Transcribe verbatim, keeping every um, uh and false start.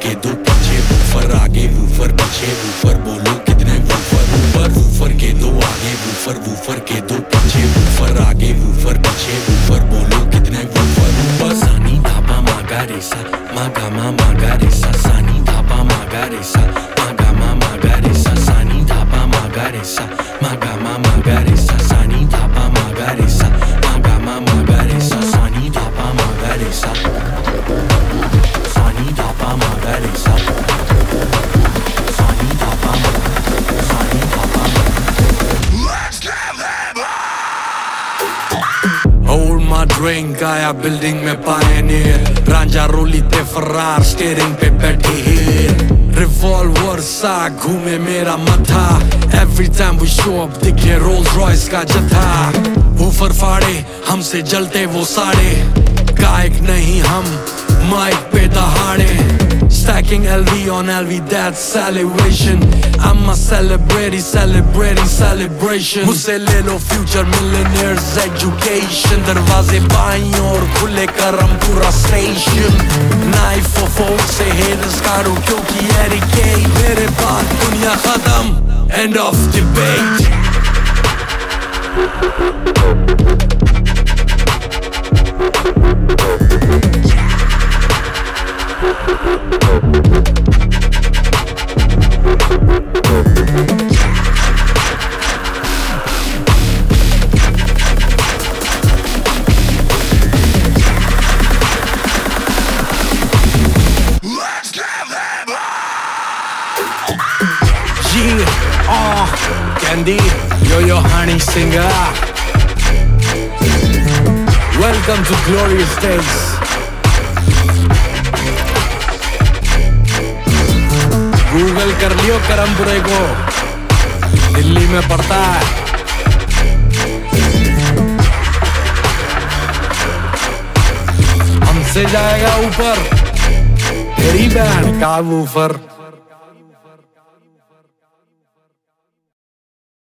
के दो पीछे, वूफर आगे वूफर पीछे, वूफर बोलो कितने वूफर, ऊपर वूफर के दो आगे वूफर, वूफर के दो पीछे, वूफर आगे वूफर पीछे, वूफर बोलो कितने वूफर ऊपर। सानी धापा मागा रेसा मागा मा मागा रेसा, सानी धापा मागा रेसा मागा मा मागा रेसा, सानी धापा मागा रेसा मागा मा मागा रेसा, सानी धापा मागा रेसा मागा मा मागा रेसा, सानी धापा मागा रेसा, सानी धापा मागा रेसा, सानी धापा सानी धापा। Hold my drink, आया बिल्डिंग में पायनियर, रांझा रोली ते फरार स्टीयरिंग पे बैठी हीर, रिवॉल्वर सा घूमे मेरा मथा, every time we show up दिखे रोल्स रॉयस का जथा, वूफर फाड़े हमसे जलते वो साड़े, गायक नहीं हम माइक पे दहाड़े, stacking L V on L V that's celebration, I'm a celebrity celebrating celebration, मुझसे ले लो future millionaires education, दरवाजे बाईं और खुले करम पूरा station, knife for folk से haters कारो क्योंकि एरिके मेरे बाद दुनिया खत्म end of debate। Yeah, oh, Candy, yo-yo honey singer, welcome to glorious days। Google कर लियो करमपुरे को, दिल्ली में पड़ता है। हमसे जाएगा ऊपर तेरी बैंड का वूफर।